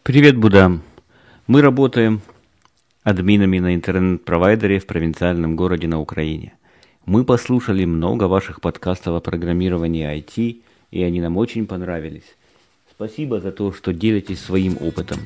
Привет, Будам! Мы работаем админами на интернет-провайдере в провинциальном городе на Украине. Мы послушали много ваших подкастов о программировании IT, и они нам очень понравились. Спасибо за то, что делитесь своим опытом.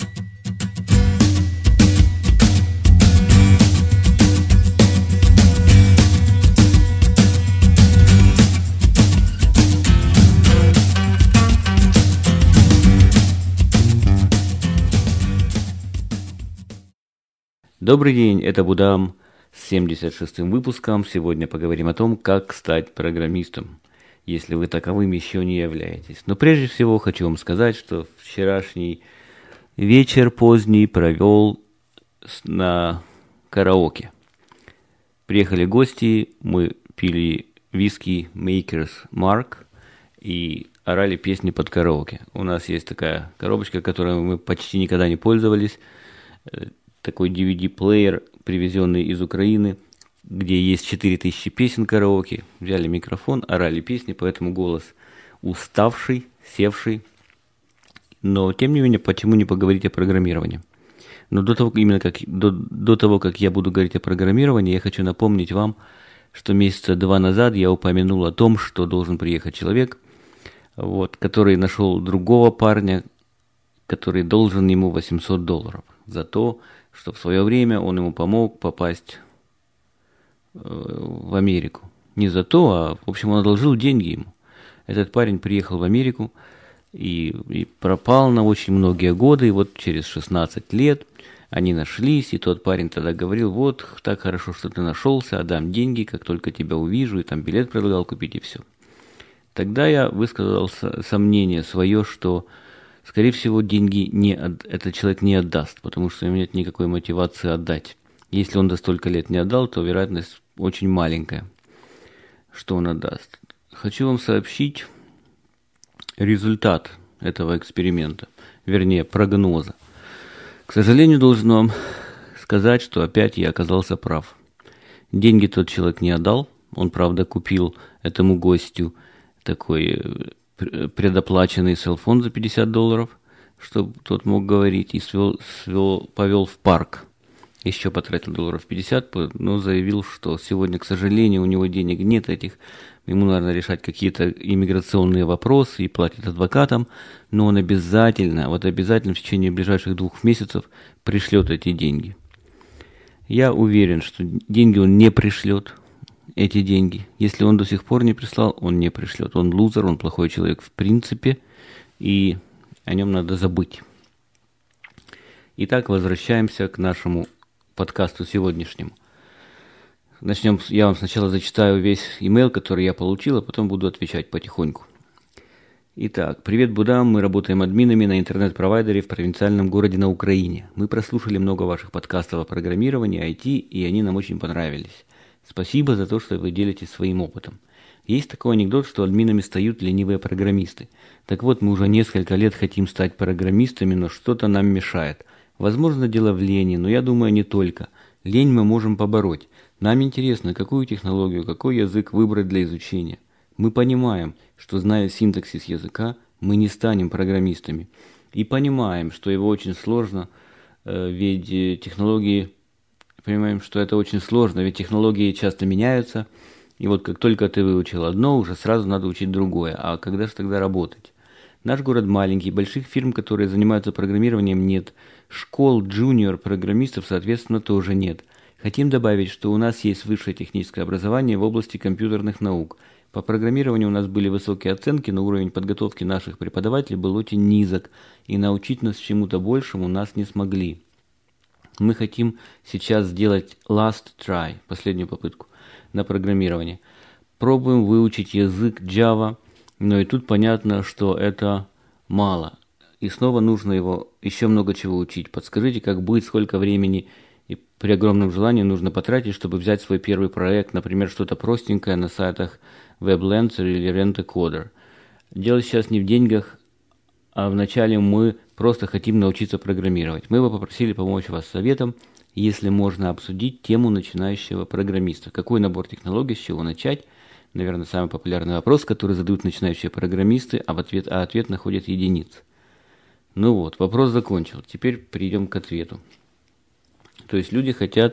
Добрый день, это Будам с 76-м выпуском. Сегодня поговорим о том, как стать программистом, если вы таковым еще не являетесь. Но прежде всего хочу вам сказать, что вчерашний вечер поздний провел на караоке. Приехали гости, мы пили виски Maker's Mark и орали песни под караоке. У нас есть такая коробочка, которой мы почти никогда не пользовались. Такой DVD-плеер, привезенный из Украины, где есть 4000 песен караоке. Взяли микрофон, орали песни, поэтому голос уставший, севший. Но, тем не менее, почему не поговорить о программировании? Но до того, как я буду говорить о программировании, я хочу напомнить вам, что месяца 2 назад я упомянул о том, что должен приехать человек, который нашел другого парня, который должен ему $800 за то, что в свое время он ему помог попасть в Америку. Не за то, а, в общем, он одолжил деньги ему. Этот парень приехал в Америку и пропал на очень многие годы, и вот через 16 лет они нашлись, и тот парень тогда говорил: вот, так хорошо, что ты нашелся, отдам деньги, как только тебя увижу, и там билет предлагал купить, и все. Тогда я высказал сомнение свое, что скорее всего, деньги этот человек не отдаст, потому что у него нет никакой мотивации отдать. Если он до столько лет не отдал, то вероятность очень маленькая, что он отдаст. Хочу вам сообщить результат этого эксперимента, вернее, прогноза. К сожалению, должен вам сказать, что опять я оказался прав. Деньги тот человек не отдал. Он, правда, купил этому гостю такой предоплаченный селфон за $50, чтобы тот мог говорить, и повел в парк. Еще потратил $50, но заявил, что сегодня, к сожалению, у него денег нет этих. Ему надо решать какие-то иммиграционные вопросы и платит адвокатам, но он обязательно в течение ближайших 2 месяцев пришлет эти деньги. Я уверен, что деньги он не пришлет. Эти деньги. Если он до сих пор не прислал, он не пришлет. Он лузер, он плохой человек в принципе, и о нем надо забыть. Итак, возвращаемся к нашему подкасту сегодняшнему. Начнем. Я вам сначала зачитаю весь имейл, который я получил, а потом буду отвечать потихоньку. Итак, привет, Будам, мы работаем админами на интернет-провайдере в провинциальном городе на Украине. Мы прослушали много ваших подкастов о программировании, IT, и они нам очень понравились. Спасибо за то, что вы делитесь своим опытом. Есть такой анекдот, что админами стают ленивые программисты. Так вот, мы уже несколько лет хотим стать программистами, но что-то нам мешает. Возможно, дело в лени, но я думаю, не только. Лень мы можем побороть. Нам интересно, какую технологию, какой язык выбрать для изучения. Мы понимаем, что, зная синтаксис языка, мы не станем программистами. И понимаем, что его очень сложно, ведь технологии... Понимаем, что это очень сложно, ведь технологии часто меняются, и вот как только ты выучил одно, уже сразу надо учить другое. А когда же тогда работать? Наш город маленький, больших фирм, которые занимаются программированием, нет. Школ джуниор-программистов, соответственно, тоже нет. Хотим добавить, что у нас есть высшее техническое образование в области компьютерных наук. По программированию у нас были высокие оценки, но уровень подготовки наших преподавателей был очень низок, и научить нас чему-то большему нас не смогли. Мы хотим сейчас сделать last try, последнюю попытку, на программирование. Пробуем выучить язык Java, но и тут понятно, что это мало. И снова нужно его еще много чего учить. Подскажите, как быть, сколько времени и при огромном желании нужно потратить, чтобы взять свой первый проект, например, что-то простенькое на сайтах WebLancer или Rent-A-Coder. Дело сейчас не в деньгах, а вначале мы просто хотим научиться программировать. Мы бы попросили помочь вас советом, если можно обсудить тему начинающего программиста. Какой набор технологий, с чего начать, наверное, самый популярный вопрос, который задают начинающие программисты, а ответ находят единицы. Ну вот, вопрос закончил. Теперь перейдем к ответу. То есть люди хотят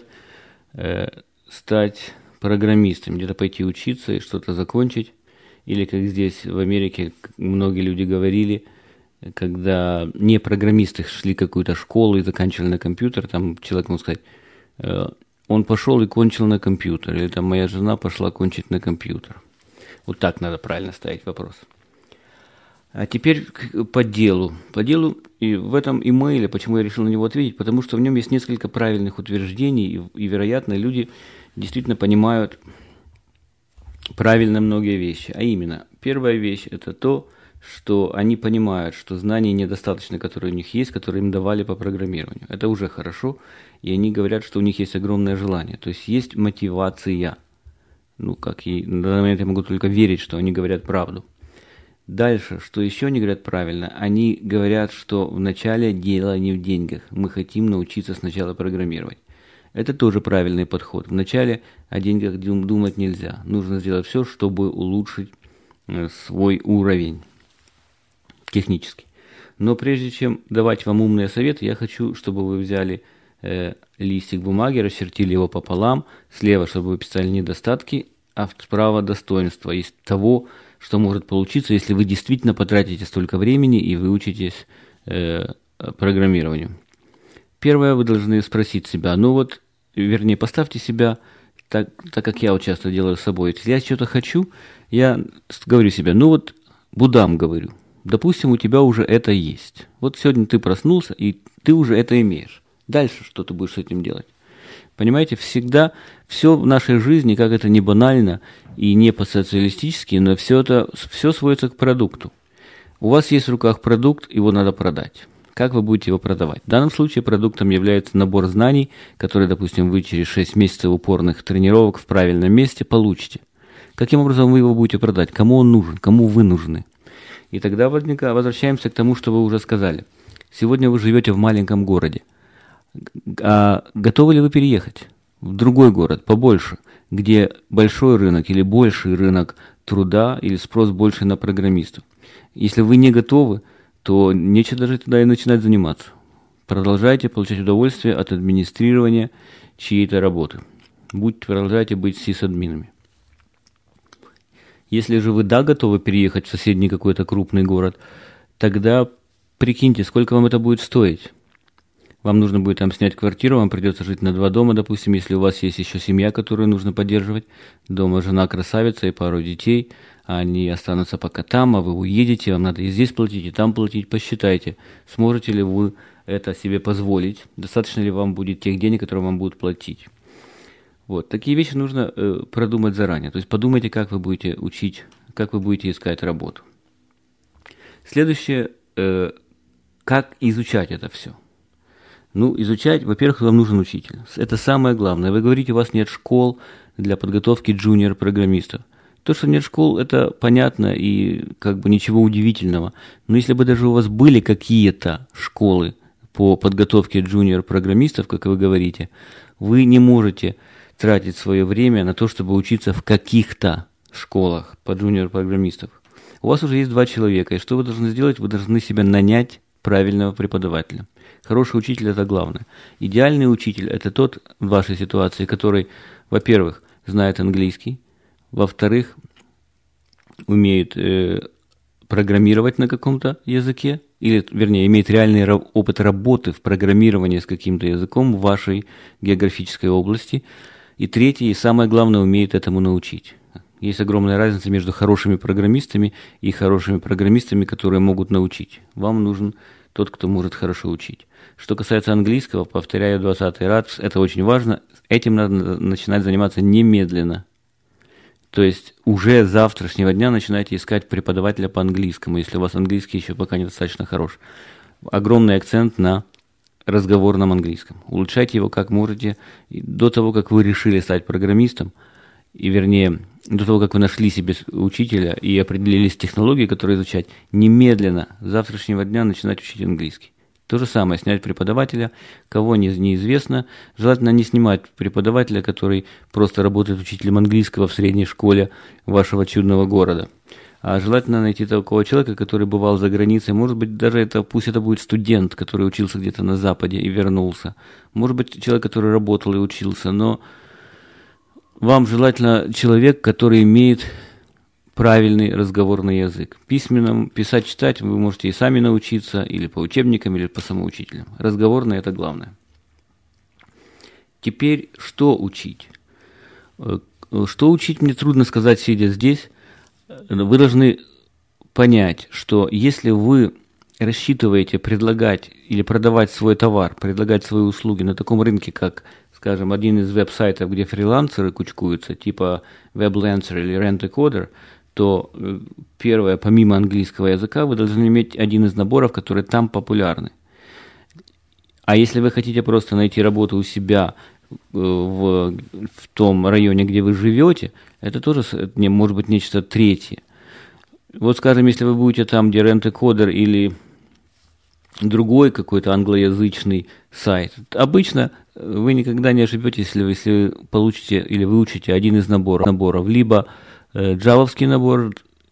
стать программистами, где-то пойти учиться и что-то закончить. Или как здесь в Америке многие люди говорили, когда не программисты шли в какую-то школу и заканчивали на компьютер, там человек мог сказать, он пошел и кончил на компьютер, или там моя жена пошла кончить на компьютер. Вот так надо правильно ставить вопрос. А теперь по делу. По делу, и в этом имейле, почему я решил на него ответить, потому что в нем есть несколько правильных утверждений, и вероятно, люди действительно понимают правильно многие вещи. А именно, первая вещь – это то, что они понимают, что знаний недостаточно, которые у них есть, которые им давали по программированию. Это уже хорошо, и они говорят, что у них есть огромное желание. То есть есть мотивация. Ну, как и на данный момент я могу только верить, что они говорят правду. Дальше, что еще они говорят правильно, они говорят, что вначале дело не в деньгах. Мы хотим научиться сначала программировать. Это тоже правильный подход. Вначале о деньгах думать нельзя. Нужно сделать все, чтобы улучшить свой уровень технический. Но прежде чем давать вам умные советы, я хочу, чтобы вы взяли листик бумаги, расчертили его пополам, слева, чтобы вы писали недостатки, а справа достоинства из того, что может получиться, если вы действительно потратите столько времени и выучитесь программированию. Первое, вы должны спросить себя, поставьте себя, так как я вот часто делаю с собой. Если я что-то хочу, я говорю себе, будам говорю, допустим, у тебя уже это есть. Вот сегодня ты проснулся, и ты уже это имеешь. Дальше что ты будешь с этим делать? Понимаете, всегда все в нашей жизни, как это не банально и не по-социалистически, но все сводится к продукту. У вас есть в руках продукт, его надо продать. Как вы будете его продавать? В данном случае продуктом является набор знаний, которые, допустим, вы через 6 месяцев упорных тренировок в правильном месте получите. Каким образом вы его будете продать? Кому он нужен? Кому вы нужны? И тогда возвращаемся к тому, что вы уже сказали. Сегодня вы живете в маленьком городе. А готовы ли вы переехать в другой город, побольше, где большой рынок или больший рынок труда или спрос больше на программистов? Если вы не готовы, то нечего даже туда и начинать заниматься. Продолжайте получать удовольствие от администрирования чьей-то работы. Продолжайте быть сисадминами. Если же вы готовы переехать в соседний какой-то крупный город, тогда прикиньте, сколько вам это будет стоить. Вам нужно будет там снять квартиру, вам придется жить на 2 дома, допустим, если у вас есть еще семья, которую нужно поддерживать. Дома жена красавица и пару детей, они останутся пока там, а вы уедете, вам надо и здесь платить, и там платить. Посчитайте, сможете ли вы это себе позволить, достаточно ли вам будет тех денег, которые вам будут платить. Вот, такие вещи нужно продумать заранее. То есть подумайте, как вы будете учить, как вы будете искать работу. Следующее, как изучать это все. Изучать, во-первых, вам нужен учитель. Это самое главное. Вы говорите, у вас нет школ для подготовки джуниор-программистов. То, что нет школ, это понятно и ничего удивительного. Но если бы даже у вас были какие-то школы по подготовке джуниор-программистов, как вы говорите, вы не можете тратить свое время на то, чтобы учиться в каких-то школах по джуниор-программистов. У вас уже есть 2 человека, и что вы должны сделать? Вы должны себе нанять правильного преподавателя. Хороший учитель – это главное. Идеальный учитель – это тот в вашей ситуации, который, во-первых, знает английский, во-вторых, умеет программировать на каком-то языке, имеет реальный опыт работы в программировании с каким-то языком в вашей географической области, и третий, и самое главное, умеет этому научить. Есть огромная разница между хорошими программистами и хорошими программистами, которые могут научить. Вам нужен тот, кто может хорошо учить. Что касается английского, повторяю 20-й раз, это очень важно. Этим надо начинать заниматься немедленно. То есть уже с завтрашнего дня начинайте искать преподавателя по английскому, если у вас английский еще пока недостаточно хорош. Огромный акцент на разговорном английском. Улучшайте его как можете. И до того, как вы решили стать программистом, до того, как вы нашли себе учителя и определились с технологией, которую изучать, немедленно, с завтрашнего дня начинать учить английский. То же самое, снять преподавателя, кого неизвестно. Желательно не снимать преподавателя, который просто работает учителем английского в средней школе вашего чудного города. А желательно найти такого человека, который бывал за границей. Может быть, даже пусть это будет студент, который учился где-то на Западе и вернулся. Может быть, человек, который работал и учился. Но вам желательно человек, который имеет правильный разговорный язык. Письменным писать, читать вы можете и сами научиться, или по учебникам, или по самоучителям. Разговорный – это главное. Теперь, что учить? Что учить, мне трудно сказать, сидя здесь. Вы должны понять, что если вы рассчитываете предлагать или продавать свой товар, предлагать свои услуги на таком рынке, как, скажем, один из веб-сайтов, где фрилансеры кучкуются, типа WebLancer или Rent-A-Coder, то первое, помимо английского языка, вы должны иметь один из наборов, которые там популярны. А если вы хотите просто найти работу у себя в том районе, где вы живете, это тоже может быть нечто третье. Вот, скажем, если вы будете там, где Rent-A-Coder или другой какой-то англоязычный сайт, обычно вы никогда не ошибетесь, если вы получите или выучите один из наборов. Либо джавовский набор,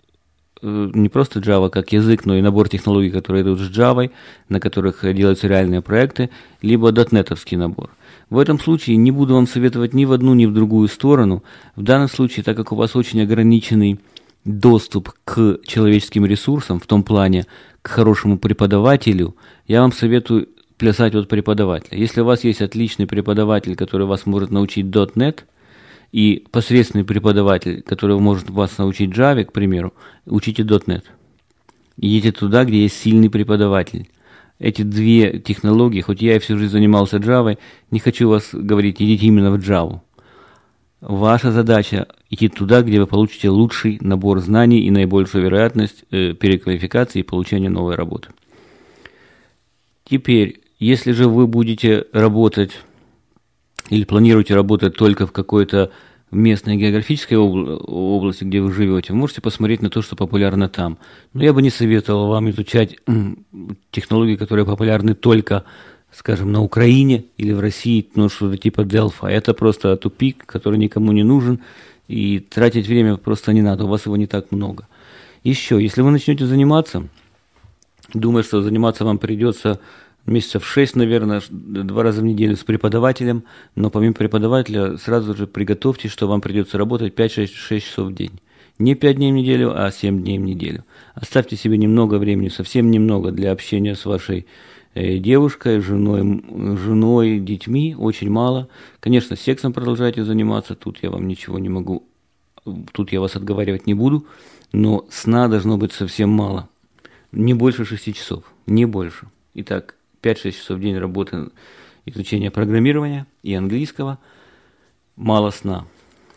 не просто Java как язык, но и набор технологий, которые идут с Java, на которых делаются реальные проекты, либо .NET-овский набор. В этом случае не буду вам советовать ни в одну, ни в другую сторону. В данном случае, так как у вас очень ограниченный доступ к человеческим ресурсам, в том плане к хорошему преподавателю, я вам советую плясать от преподавателя. Если у вас есть отличный преподаватель, который вас может научить .NET, и посредственный преподаватель, который может вас научить Java, к примеру, учите .NET. Идите туда, где есть сильный преподаватель. Эти две технологии, хоть я и всю жизнь занимался Java, не хочу вас говорить, идите именно в Java. Ваша задача идти туда, где вы получите лучший набор знаний и наибольшую вероятность переквалификации и получения новой работы. Теперь, если же вы будете работать или планируете работать только в какой-то местной географической области, где вы живете, вы можете посмотреть на то, что популярно там. Но я бы не советовал вам изучать технологии, которые популярны только, скажем, на Украине или в России, ну, что-то типа Delphi. Это просто тупик, который никому не нужен, и тратить время просто не надо, у вас его не так много. Еще, если вы начнете заниматься, думаю, что заниматься вам придется месяцев 6, наверное, 2 раза в неделю с преподавателем, но помимо преподавателя сразу же приготовьтесь, что вам придется работать 5-6 часов в день. Не 5 дней в неделю, а 7 дней в неделю. Оставьте себе немного времени, совсем немного для общения с вашей девушкой, женой, детьми, очень мало. Конечно, сексом продолжайте заниматься, тут я вам ничего не могу, тут я вас отговаривать не буду, но сна должно быть совсем мало. Не больше 6 часов, не больше. Итак, 5-6 часов в день работы, изучения программирования и английского, мало сна.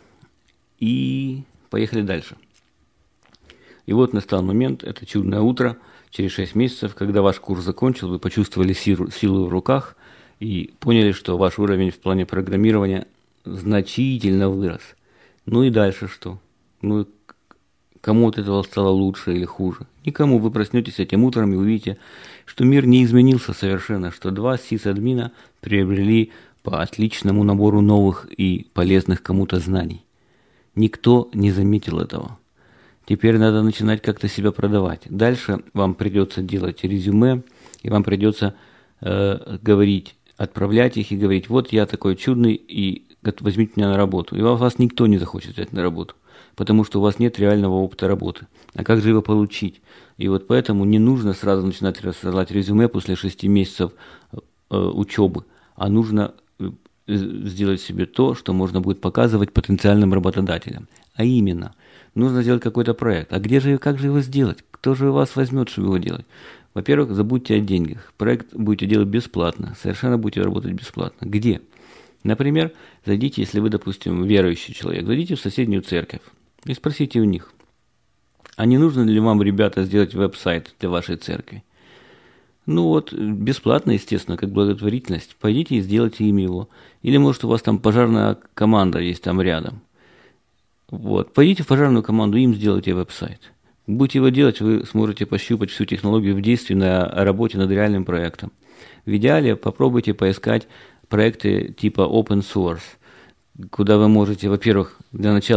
И поехали дальше. И вот настал момент, это чудное утро, через 6 месяцев, когда ваш курс закончил, вы почувствовали силу в руках и поняли, что ваш уровень в плане программирования значительно вырос. Ну и дальше что? Ну, кому от этого стало лучше или хуже? Никому. Вы проснетесь этим утром и увидите, что мир не изменился совершенно, что 2 сисадмина приобрели по отличному набору новых и полезных кому-то знаний. Никто не заметил этого. Теперь надо начинать как-то себя продавать. Дальше вам придется делать резюме, и вам придется говорить, отправлять их и говорить, вот я такой чудный, и возьмите меня на работу. И вас никто не захочет взять на работу, потому что у вас нет реального опыта работы. А как же его получить? И вот поэтому не нужно сразу начинать рассылать резюме после 6 месяцев учебы, а нужно сделать себе то, что можно будет показывать потенциальным работодателям. А именно, нужно сделать какой-то проект. А как же его сделать? Кто же вас возьмет, чтобы его делать? Во-первых, забудьте о деньгах. Проект будете делать бесплатно, совершенно будете работать бесплатно. Где? Например, зайдите, если вы, допустим, верующий человек, зайдите в соседнюю церковь и спросите у них, а не нужно ли вам, ребята, сделать веб-сайт для вашей церкви? Ну вот, бесплатно, естественно, как благотворительность. Пойдите и сделайте им его. Или, может, у вас там пожарная команда есть там рядом. Вот, пойдите в пожарную команду, им сделайте веб-сайт. Будете его делать, вы сможете пощупать всю технологию в действии на работе над реальным проектом. В идеале попробуйте поискать проекты типа open source, куда вы можете, во-первых, для начала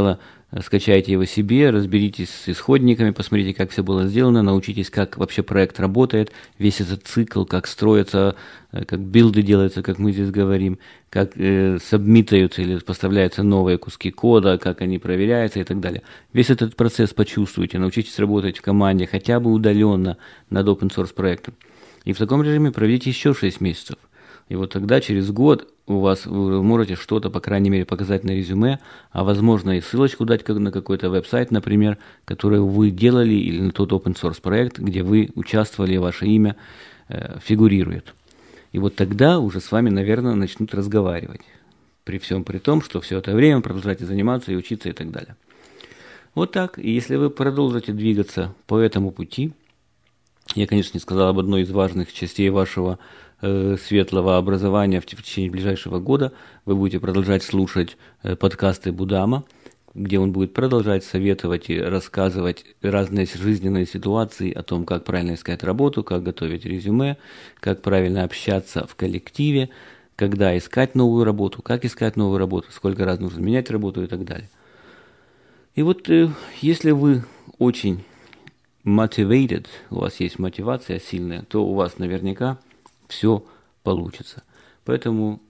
скачайте его себе, разберитесь с исходниками, посмотрите, как все было сделано, научитесь, как вообще проект работает, весь этот цикл, как строятся, как билды делаются, как мы здесь говорим, как сабмитаются или поставляются новые куски кода, как они проверяются и так далее. Весь этот процесс почувствуйте, научитесь работать в команде, хотя бы удаленно над open source проектом. И в таком режиме проведите еще 6 месяцев. И вот тогда через год вы можете что-то, по крайней мере, показать на резюме, а возможно и ссылочку дать на какой-то веб-сайт, например, который вы делали, или на тот open source проект, где вы участвовали, ваше имя фигурирует. И вот тогда уже с вами, наверное, начнут разговаривать. При всем при том, что все это время продолжаете заниматься и учиться и так далее. Вот так. И если вы продолжите двигаться по этому пути, я, конечно, не сказал об одной из важных частей вашего светлого образования в течение ближайшего года. Вы будете продолжать слушать подкасты Будама, где он будет продолжать советовать и рассказывать разные жизненные ситуации о том, как правильно искать работу, как готовить резюме, как правильно общаться в коллективе, когда искать новую работу, как искать новую работу, сколько раз нужно менять работу и так далее. И вот если вы очень motivated, у вас есть мотивация сильная, то у вас наверняка все получится. Поэтому,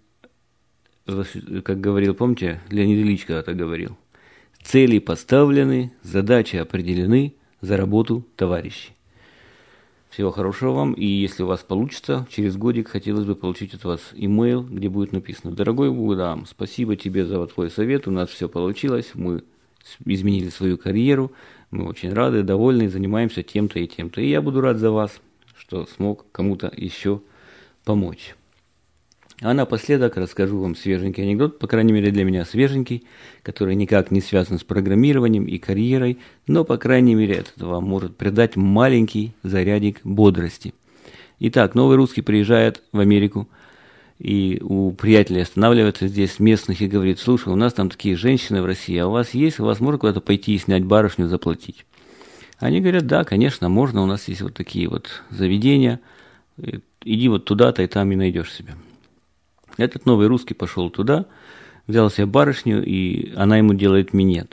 как говорил, помните, Леонид Ильич когда-то говорил, цели поставлены, задачи определены, за работу, товарищи. Всего хорошего вам, и если у вас получится, через годик хотелось бы получить от вас имейл, где будет написано: дорогой Будам, спасибо тебе за твой совет, у нас все получилось, мы изменили свою карьеру, мы очень рады, довольны, занимаемся тем-то и тем-то. И я буду рад за вас, что смог кому-то еще помочь. А напоследок расскажу вам свеженький анекдот, по крайней мере для меня свеженький, который никак не связан с программированием и карьерой, но, по крайней мере, это вам может придать маленький зарядик бодрости. Итак, новый русский приезжает в Америку, и у приятелей останавливается здесь местных и говорит: слушай, у нас там такие женщины в России, а у вас можно куда-то пойти и снять барышню, заплатить? Они говорят: да, конечно, можно, у нас есть вот такие вот заведения, иди вот туда-то и там и найдешь себе. Этот новый русский пошел туда, взял себе барышню, и она ему делает минет.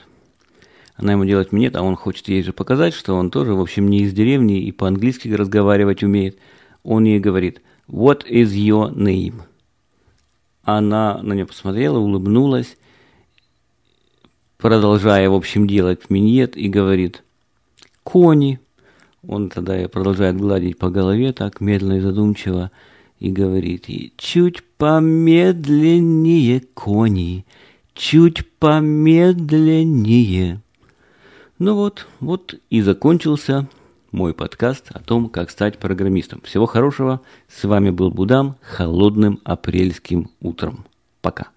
А он хочет ей же показать, что он тоже, в общем, не из деревни и по-английски разговаривать умеет. Он ей говорит: What is your name? Она на нее посмотрела, улыбнулась, продолжая, в общем, делать минет, и говорит: Кони. Он тогда продолжает гладить по голове так медленно и задумчиво и говорит ей: чуть помедленнее, Кони, чуть помедленнее. Ну вот и закончился мой подкаст о том, как стать программистом. Всего хорошего. С вами был Будам холодным апрельским утром. Пока.